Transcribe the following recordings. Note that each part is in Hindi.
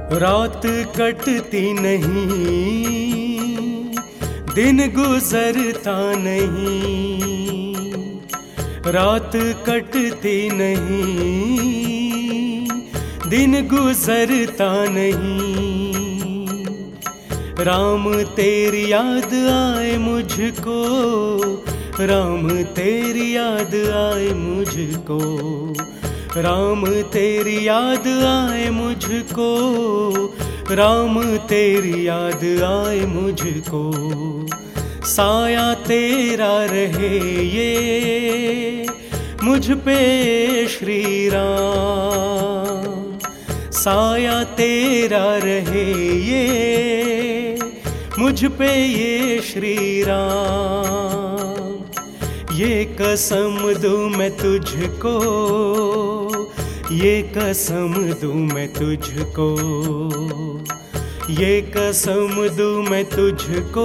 रात कटती नहीं, दिन गुजरता नहीं। रात कटती नहीं, दिन गुजरता नहीं। राम तेरी याद आए मुझको, राम तेरी याद आए मुझको। राम तेरी याद आए मुझको, राम तेरी याद आए मुझको। साया तेरा रहे ये मुझ पे श्री राम। साया तेरा रहे ये मुझ पे ये श्री राम। ये कसम दूं मैं तुझको, ये कसम दूं मैं तुझको। ये कसम दूं मैं तुझको,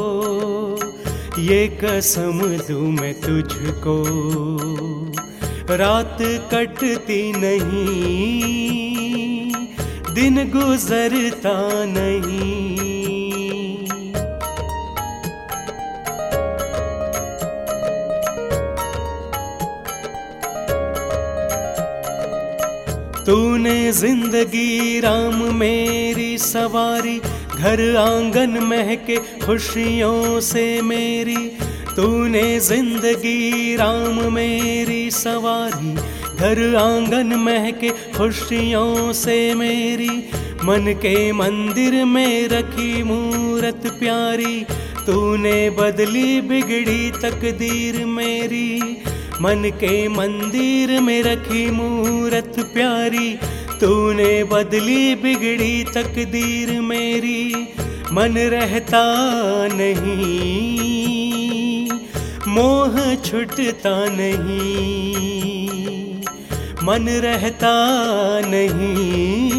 ये कसम दूं मैं तुझको। रात कटती नहीं, दिन गुजरता नहीं। तूने जिंदगी राम मेरी सवारी, घर आंगन महके खुशियों से मेरी। तूने जिंदगी राम मेरी सवारी, घर आंगन महके खुशियों से मेरी। मन के मंदिर में रखी मूरत प्यारी, तूने बदली बिगड़ी तकदीर मेरी। मन के मंदिर में रखी मूरत प्यारी, तूने बदली बिगड़ी तकदीर मेरी। मन रहता नहीं, मोह छुटता नहीं। मन रहता नहीं,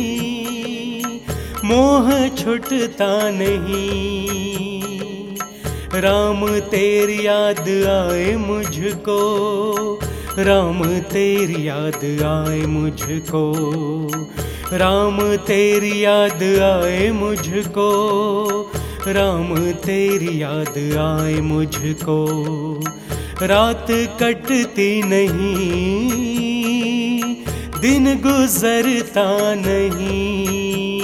मोह छुटता नहीं। राम तेरी याद आए मुझको, राम तेरी याद आए मुझको। राम तेरी याद आए मुझको, राम तेरी याद आए मुझको। रात कटती नहीं, दिन गुजरता नहीं।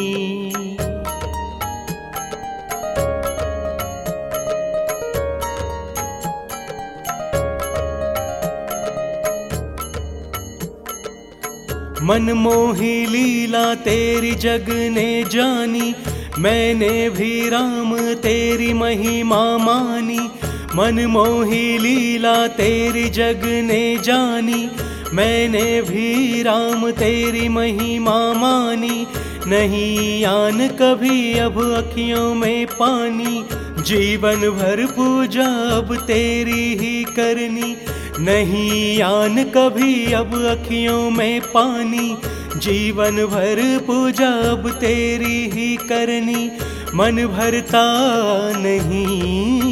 मन मोही लीला तेरी जग ने जानी, मैंने भी राम तेरी महिमा मानी। मन मोही लीला तेरी जग ने जानी, मैंने भी राम तेरी महिमा मानी। नहीं आन कभी अब अखियों में पानी, जीवन भर पूजा अब तेरी ही करनी। नहीं आन कभी अब अखियों में पानी, जीवन भर पूजा अब तेरी ही करनी। मन भरता नहीं,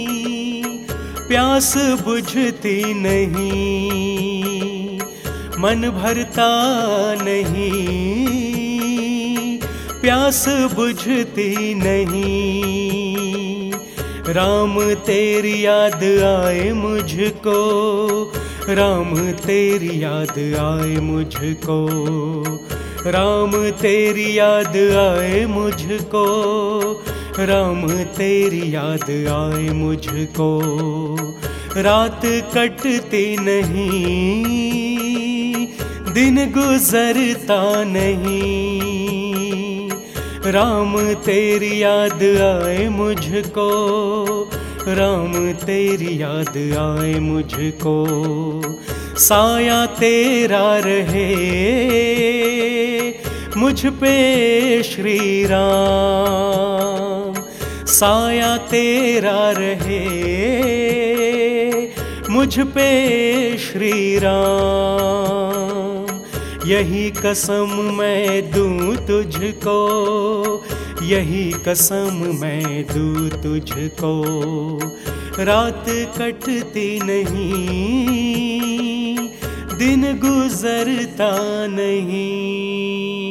प्यास बुझती नहीं। मन भरता नहीं, प्यास बुझती नहीं। राम तेरी याद आए मुझको, राम तेरी याद आए मुझको। राम तेरी याद आए मुझको, राम तेरी याद आए मुझको। रात कटती नहीं, दिन गुजरता नहीं। राम तेरी याद आए मुझको, राम तेरी याद आए मुझको। साया तेरा रहे मुझ पे श्री राम। साया तेरा रहे मुझ पे श्री राम। यही कसम मैं दूं तुझको, यही कसम मैं दूं तुझको। रात कटती नहीं, दिन गुजरता नहीं।